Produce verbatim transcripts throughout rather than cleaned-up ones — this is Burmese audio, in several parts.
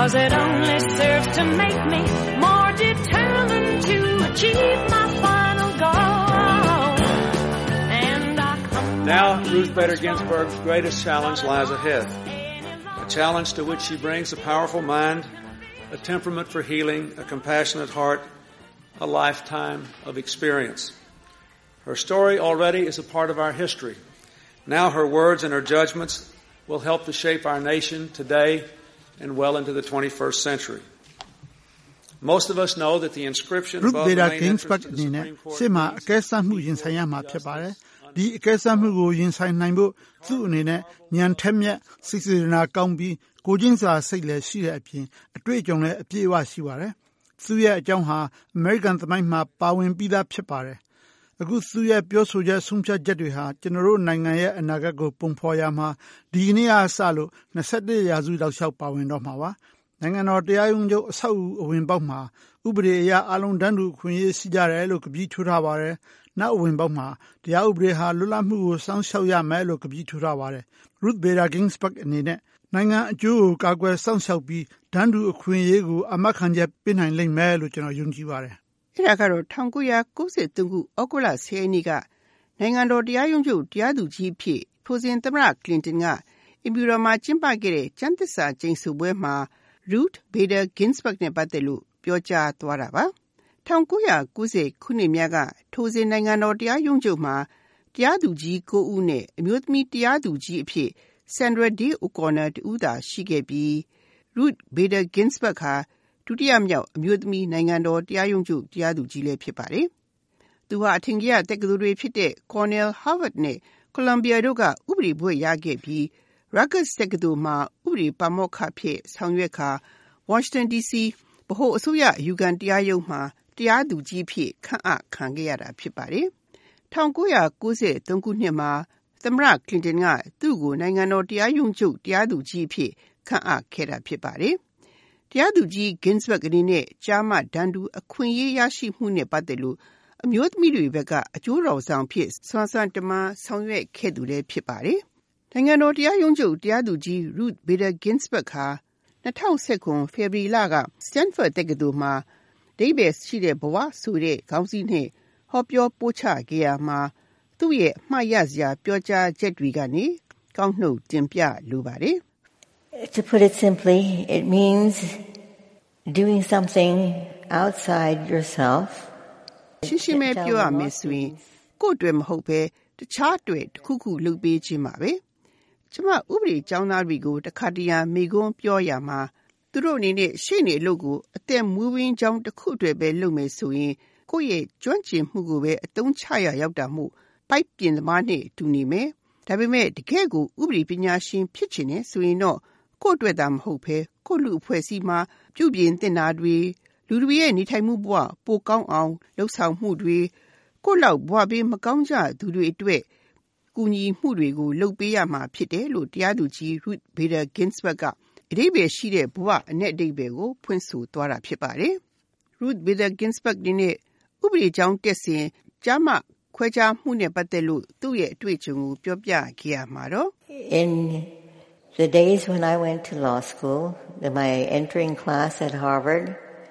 'cause it only serves to make me more determined to achieve my final goal. And I come Now, Ruth Bader Ginsburg's greatest challenge lies ahead. A challenge to which she brings a powerful mind, a temperament for healing, a compassionate heart, a lifetime of experience. Her story already is a part of our history. Now her words and her judgments will help to shape our nation today and well into the twenty-first century. Most of us know that the inscription Ruth above the Bader main Ginsburg entrance to the အနေနဲ့ Supreme Court စစ်မှာအကဲစမ်းမှုရင်ဆိုင်ရမှာဖြစ်ပါတယ်။ဒီအကဲစမ်းမှုကိုရင်ဆိုင်နိုင်ဖို့သူ့အနေနဲ့ဉာဏ်ထက်မြက်စိတ်စေတနာကောင်းပြီးကိုချင်းစာစိတ်လည်းရှိတဲ့အပြင်အတွေ့အကြုံလည်းအပြည့်အဝရှိပါတယ်။သူ့ရဲ့အကြောင်းဟာအမေရိကန်သမိုင်းမှာပါဝင်ပြီးသားဖြစ်ပါတယ်။အခုသူ့ရဲ့ပြောဆိုချက်ဆုံးဖြတ်ချက်တွေဟာကျွန်တော်တို့နိုင်ငံရဲ့အနာဂတ်ကိုပုံဖော်ရမှာဒီကနေ့အစလို့twenty-firstရာစုလောက်လျှောက်ပါဝင်တော့မှာပါ။နိုင်ငံတော်တရားရုံးချုပ်အဆောက်အဦအဝင်ပေါက်မှာဥပဒေအရအလုံးတန်းတူအခွင့်အရေးရှိကြတယ်လို့ကတိထိုးထားပါတယ်။နောက်အဝင်ပေါက်မှာတရားဥပဒေဟာလွတ်လပ်မှုကိုစောင့်ရှောက်ရမယ်လို့ကတိထိုးထားပါတယ်။ Ruth Bader Ginsburg အနေနဲ့နိုင်ငံအကျိုးကိုကာကွယ်စောင့်ရှောက်ပြီးတန်းတူအခွင့်အရေးကိုအမှတ်ခံချက်ပေးနိုင်လိမ့်မယ်လို့ကျွန်တော်ယုံကြည်ပါတယ်။အဲ့ဒါကတော့nineteen ninety-threeခုဩဂုတ်လtenရက်နေ့ကနိုင်ငံတော်တရားရုံးချုပ်တရားသူကြီးဖြစ်ထိုစဉ်သမ္မတကလင်တန်ကအင်ပီရောမှာကျင်းပခဲ့တဲ့ကျမ်းသစ္စာကျိန်ဆိုပွဲမှာ Ruth Bader Ginsburg နဲ့ပတ်သက်လို့ပြောကြားသွားတာပါ။nineteen ninetyခုနှစ်များကထိုစဉ်နိုင်ငံတော်တရားရုံးချုပ်မှာတရားသူကြီးnineဦးနဲ့အမျိုးသမီးတရားသူကြီးအဖြစ် Sandra Day O'Connor တဦးသာရှိခဲ့ပြီး Ruth Bader Ginsburg ဟာဒုတိယမြောက်အမျိုးသမီးနိုင်ငံတော်တရားရုံးချုပ်တရားသူကြီးလည်းဖြစ်ပါတယ်။သူဟာအထင်ကြီးတက္ကသိုလ်တွေဖြစ်တဲ့ Cornell, Harvard နဲ့ Columbia တို့ကဥပဒေဘွဲ့ရခဲ့ပြီး Rutgers တက္ကသိုလ်မှာဥပဒေပါမောက္ခဖြစ်ဆောင်ရွက်ခါ Washington ဒီ စီ ဗဟိုအစိုးရအယူခံတရားရုံးမှာတရားသူကြီးဖြစ်ခန့်အပ်ခံခဲ့ရတာဖြစ်ပါတယ်။nineteen ninety-threeခုနှစ်မှာသမ္မတကလင်တန်ကသူ့ကိုနိုင်ငံတော်တရားရုံးချုပ်တရားသူကြီးဖြစ်ခန့်အပ်ခဲ့တာဖြစ်ပါတယ်။တရားသူကြီး Ginsburg အနေနဲ့ကျားမတန်းတူအခွင့်အရေးရရှိမှုနဲ့ပတ်သက်လို့အမျိုးသမီးတွေဘက်ကအကျိုးတော်ဆောင်ဖြစ်စွမ်းစွမ်းတမန်ဆောင်ရွက်ခဲ့သူလည်းဖြစ်ပါတယ်။နိုင်ငံတော်တရားရုံးချုပ်တရားသူကြီး Ruth Bader Ginsburg ဟာtwenty nineteenဖေဖော်ဝါရီလက Stanford တက္ကသိုလ်မှာအဓိပ္ပာယ်ရှိတဲ့ဘဝဆိုတဲ့ခေါင်းစည်းနဲ့ဟောပြောပို့ချခဲ့ရမှာသူ့ရဲ့အမှားရစရာပြောကြားချက်တွေကနေကောက်နှုတ်တင်ပြလိုပါတယ်။ To put it simply, it means doing something outside yourself. ရှင်းရှင်းပဲပြောရမယ်ဆိုရင်ကိုယ့်အတွက်မဟုတ်ပဲတခြားအတွက်တစ်ခုခုလုပ်ပေးခြင်းပါပဲ။ကျမဥပဒေကျောင်းသားတွေကိုတခါတရံမိကွန်းပြောရမှာသူတို့အနေနဲ့ရှေ့နေအလုပ်ကိုအသက်မွေးဝင်းကြောင်းတစ်ခုအတွက်ပဲလုပ်မယ်ဆိုရင်ကိုယ့်ရဲ့ကျွမ်းကျင်မှုကိုပဲအသုံးချရရောက်တာမို့ပိုက်ပြင်သမားနဲ့တူနေမယ်။ဒါပေမဲ့တကယ်ကိုဥပဒေပညာရှင်ဖြစ်ချင်နေဆိုရင်တော့ကိုယ့်အတွက်သာမဟုတ်ပဲကိုယ့်လူအဖွဲ့အစည်းမှာပြုပြင်သင့်တာတွေလူတွေရဲ့နေထိုင်မှုဘဝပိုကောင်းအောင်လှုပ်ဆောင်မှုတွေကိုယ့်လောက်ဘဝပေးမကောင်းကြသူတွေအတွက်ကူညီမှုတွေကိုလုပ်ပေးရမှာဖြစ်တယ်လို့တရားသူကြီး Ruth Bader Ginsburg ကအဓိပ္ပာယ်ရှိတဲ့ဘဝအ내အဓိပ္ပာယ်ကိုဖွင့်ဆိုသွားတာဖြစ်ပါတယ်။ Ruth Bader Ginsburg နဲ့ဥပဒေကျောင်းတက်စဉ်ကျားမခွဲခြားမှုနဲ့ပတ်သက်လို့သူ့ရဲ့အတွေ့အကြုံကိုပြောပြခဲ့ရမှာတော့ In the days when I went to law school, my entering class at Harvard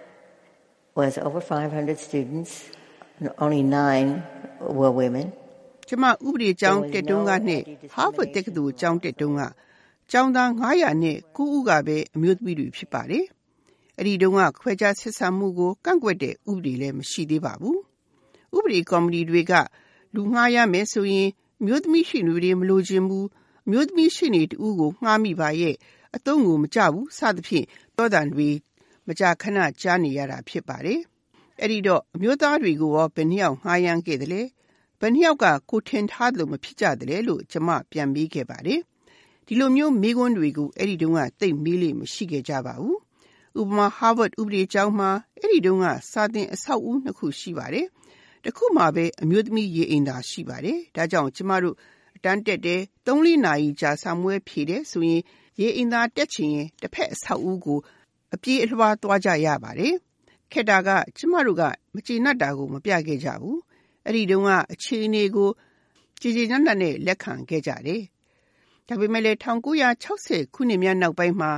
was over five hundred students, and only nine were women. ကျမဥပဒေကျောင်းတက်တုန်းကနဲ့ Harvard တက္ကသိုလ်ကျောင်းတက်တုန်းကကျောင်းသားnine hundredနဲ့nineဦးကပဲအမျိုးသမီးတွေဖြစ်ပါတယ်။အဲ့ဒီတုန်းကခွဲခြားဆက်ဆံမှုကိုကန့်ကွက်တဲ့ဥပဒေလည်းမရှိသေးပါဘူး။ဥပဒေကော်မတီတွေကလူငှားရမယ်ဆိုရင်အမျိုးသမီးရှိနေတွေမလိုချင်ဘူးအမျိုးသမီးရှိနေတူကိုငှားမိပါရဲ့အသုံးကိုမကြဘူးစသဖြင့်ပြောတန်တွေမကြခဏကြားနေရတာဖြစ်ပါတယ်။အဲ့ဒီတော့အမျိုးသားတွေကိုရောဘယ်နှယောက်ငှားရမ်းခဲ့တယ်လဲဘယ်နှယောက်ကကိုထင်ထားလို့မဖြစ်ကြတယ်လို့ကျမပြန်မေးခဲ့ပါတယ်။ဒီလိုမျိုးမေးခွန်းတွေကိုအဲ့ဒီတုန်းကသိပ်မေးလို့မရှိခဲ့ကြပါဘူး။ဥပမာ Harvard ဥပဒေကျောင်းမှာအဲ့ဒီတုန်းကစာသင်အဆောက်အဦနှစ်ခုရှိပါတယ်။တစ်ခုမှာပဲအမျိုးသမီးရေအိမ်သာရှိပါတယ်။ဒါကြောင့်ကျမတို့အတန်းတက်တယ်three fourနာရီကြာစာမွေးဖြေတယ်ဆိုရင်ရေအိမ်သာတက်ချင်ရင်တစ်ဖက်အဆောက်အဦကိုအပြေးအလွှားသွားကြရပါတယ်။ခေတ္တကကျမတို့ကမကျေနပ်တာကိုမပြခဲ့ကြဘူး။အဲ့ဒီတုန်းကအခြေအနေကိုကြည်ကြည်နက်နက်နဲ့လက်ခံခဲ့ကြတယ်။ဒါပေမဲ့လည်းnineteen sixtyခုနှစ်များနောက်ပိုင်းမှာ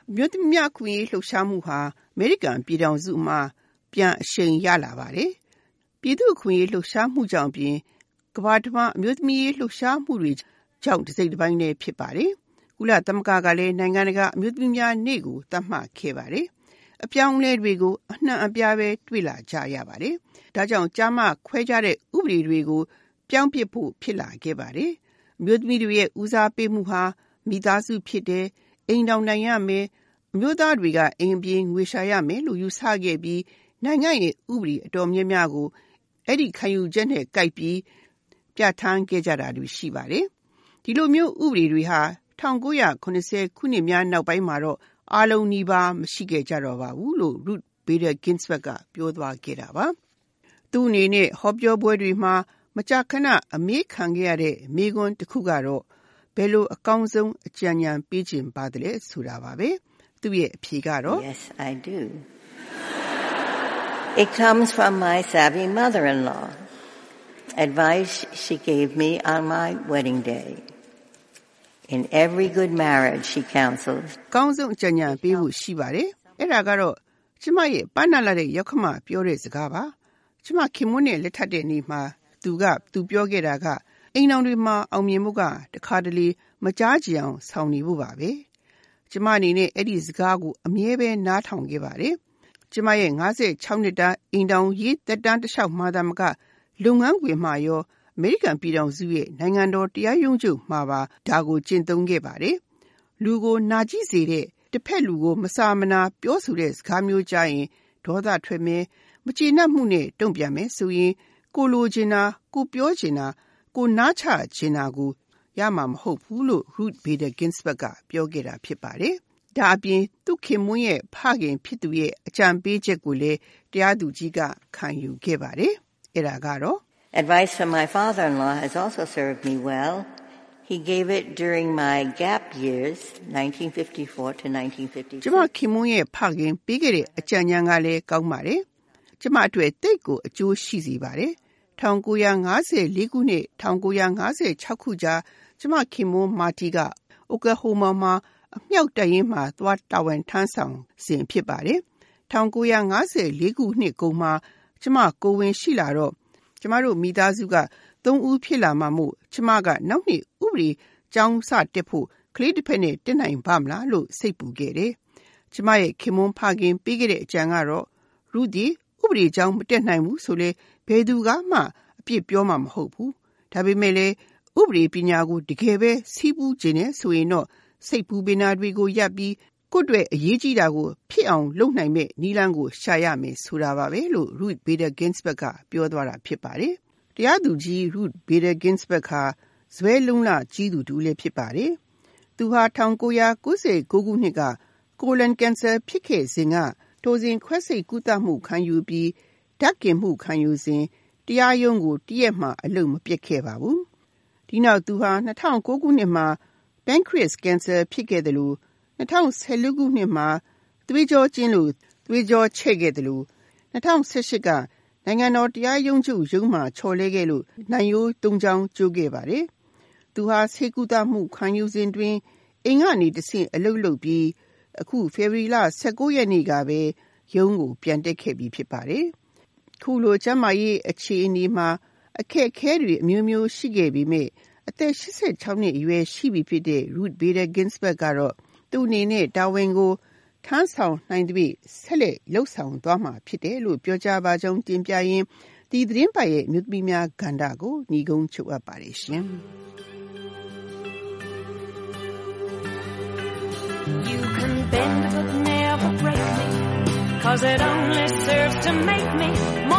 မြို့သမီးများခွင့်ရေးလှုပ်ရှားမှုဟာအမေရိကန်ပြည်ထောင်စုမှာပြန်အရှိန်ရလာပါတယ်။ပြည်သူ့ခွင့်ရေးလှုပ်ရှားမှုကြောင့်ပြင်ကမ္ဘာတစ်ဝန်းအမျိုးသမီးရေးလှုပ်ရှားမှုတွေကြောင့်တစ်စိတ်တစ်ပိုင်းနဲ့ဖြစ်ပါတယ်။ကုလသမဂ္ဂကလည်းနိုင်ငံတကာအမျိုးသမီးများနေ့ကိုသတ်မှတ်ခဲ့ပါတယ်။အပြောင်းအလဲတွေကိုအနှံ့အပြားပဲတွေ့လာကြရပါတယ်။ဒါကြောင့်ကျားမခွဲခြားတဲ့ဥပဒေတွေကိုပြောင်းပစ်ဖို့ဖြစ်လာခဲ့ပါတယ်။အမျိုးသမီးတွေရဲ့ဦးစားပေးမှုဟာမိသားစုဖြစ်တဲ့အိမ်တော်နိုင်ရမယ်အမျိုးသားတွေကအိမ်ပြေငွေရှာရမယ်လို့ယူဆခဲ့ပြီးနိုင်ငံရဲ့ဥပဒေအတော်များများကိုအဲ့ဒီခံယူချက်နဲ့ကိုက်ပြီးပြဋ္ဌာန်းခဲ့ကြတာတွေရှိပါတယ်။ဒီလိုမျိုးဥပဒေတွေဟာnineteen seventyခုနှစ်များနောက်ပိုင်းမှာတော့အားလုံးနီးပါးမရှိခဲ့ကြတော့ပါဘူးလို့ Ruth Bader Ginsburg ကပြောသွားခဲ့တာပါ။သူ့အနေနဲ့ဟောပြောပွဲတွေမှာမကြာခဏအမေးခံခဲ့ရတဲ့မိကွန်းတစ်ခုကတော့ဘယ်လိုအကောင်းဆုံးအကြံဉာဏ်ပေးခြင်းပါသလဲဆိုတာပါပဲ။သူ့ရဲ့အဖြေကတော့ Yes, I do. It comes from my savvy mother-in-law. Advice she gave me on my wedding day. In every good marriage, she counseled. ကောင်းဆုံးအကြံဉာဏ်ပေးဖို့ရှိပါတယ်။အဲ့ဒါကတော့ကျမရဲ့ပန်းနာလာတဲ့ရောက်ခမပြောတဲ့စကားပါ။ကျမခင်မွန်းနဲ့လက်ထပ်တဲ့နေ့မှာသူကသူပြောခဲ့တာကအိမ်တော်တွေမှာအောင်မြင်မှုကတခါတလေမကြားကြအောင်ဆောင်နေဖို့ပါပဲ။ကျမအနေနဲ့အဲ့ဒီစကားကိုအမြဲပဲနားထောင်ခဲ့ပါတယ်။ကျမရဲ့fifty-sixနှစ်တာအိမ်တော်ရေးသက်တမ်းတစ်လျှောက်မှာသာမကလုပ်ငန်းခွင်မှာရောအမေရိကန်ပြည်ထောင်စုရဲ့နိုင်ငံတော်တရားရုံးချုပ်မှာပါဒါကိုကျင့်သုံးခဲ့ပါတယ်။လူကိုနာကျည်းစေတဲ့တစ်ဖက်လူကိုမစာမနာပြောဆိုတဲ့စကားမျိုးကြားရင်ဒေါသထွက်မယ်မကျေနပ်မှုနဲ့တုံ့ပြန်မယ်ဆိုရင်ကိုလိုချင်တာကိုပြောချင်တာကိုနားချချင်တာကိုရမှာမဟုတ်ဘူးလို့ Ruth Bader Ginsburg ကပြောခဲ့တာဖြစ်ပါတယ်။ဒါအပြင်သူခင်မွန်းရဲ့ဖခင်ဖြစ်သူရဲ့အကြံပေးချက်ကိုလည်းတရားသူကြီးကခံယူခဲ့ပါတယ်။အဲ့ဒါကတော့ Advice from my father-in-law has also served me well. He gave it during my gap years, nineteen fifty-four to nineteen fifty-six. ကျမခင်မွန်းရဲ့ဖခင်ပေးခဲ့တဲ့အကြံဉာဏ်ကလည်းကောင်းပါတယ်။ကျမအတွက်တိတ်ကိုအကျိုးရှိစေပါတယ်။nineteen fifty-fourခုနှစ်nineteen fifty-sixခုကြားကျမခင်မွန်းမာတီက Oklahoma မှာအမြောက်တပ်ရင်းမှာသွားတာဝန်ထမ်းဆောင်စဉ်ဖြစ်ပါတယ်။nineteen fifty-fourခုနှစ်ကုန်မှာကျမကိုဝင်ရှိလာတော့ကျမတို့မိသားစုကသုံးဦးဖြစ်လာမှမို့ကျမကနောက်နှစ်ဥပဒေကျောင်းစတက်ဖို့ကလေးတစ်ဖက်နဲ့တက်နိုင်ပါမလားလို့စိတ်ပူခဲ့တယ်။ကျမရဲ့ခင်မွန်းဖခင်ပေးခဲ့တဲ့အကြံကတော့ရုဒီဥပဒေကျောင်းမတက်နိုင်ဘူးဆိုလေဘယ်သူကမှအပြစ်ပြောမှာမဟုတ်ဘူး။ဒါပေမဲ့လေဥပဒေပညာကိုတကယ်ပဲစီးပူးခြင်းနဲ့ဆိုရင်တော့စိတ်ပူပင်နာတွေကိုရပ်ပြီးကိုယ့်အတွက်အရေးကြီးတာကိုဖြစ်အောင်လုပ်နိုင်မဲ့နည်းလမ်းကိုရှာရမယ်ဆိုတာပါပဲလို့ Ruth Bader Ginsburg ကပြောသွားတာဖြစ်ပါတယ်။တရားသူကြီး Ruth Bader Ginsburg ဟာဇွဲလုံးလကြီးသူတူလည်းဖြစ်ပါတယ်။သူဟာnineteen ninety-nineခုနှစ်ကကိုလန်ကင်ဆာဖြစ်ခဲ့စဉ်ကတိုစဉ်ခွဲစိတ်ကုသမှုခံယူပြီးဓာတ်ကင်မှုခံယူစဉ်တရားရုံးကိုတရက်မှအလုပ်မပြတ်ခဲ့ပါဘူး။ဒီနောက်သူဟာtwo thousand nineခုနှစ်မှာ pancreas cancer ဖြစ်ခဲ့တယ်လို့twenty twelveခုနှစ်မှာသွေးကြောကျဉ်လို့သွေးကြောချဲ့ခဲ့တယ်လို့twenty sixteenကနိုင်ငံတော်တရားရုံးချုပ်ရုံးမှာချော်လဲခဲ့လို့နိုင်ရိုးသုံးချောင်းကျိုးခဲ့ပါတယ်။သူဟာဆေးကုသမှုခံယူစဉ်တွင်အိမ်ကနေတဆင့်အလုပ်လုပ်ပြီးအခုဖေဖော်ဝါရီလnineteenရက်နေ့ကပဲရုံးကိုပြန်တက်ခဲ့ပြီးဖြစ်ပါတယ်။ခုလိုကျန်းမာရေးအခြေအနေမှာအခက်အခဲတွေအမျိုးမျိုးရှိခဲ့ပြီးမြဲအသက်eighty-sixနှစ်အရွယ်ရှိပြီဖြစ်တဲ့ Ruth Bader Ginsburg ကတော့သူ့အနေနဲ့တာဝန်ကိုထမ်းဆောင်နိုင်သဖြင့်ဆက်လက်လှုပ်ဆောင်သွားမှာဖြစ်တယ်လို့ပြောကြားပါကြောင်းတင်ပြရင်းဒီသတင်းပတ်ရဲ့မြို့သမီးများကဏ္ဍကိုညီကုန်းချုပ်အပ်ပါတယ်ရှင်။ You can bend but never break me, 'cause it only serves to make me more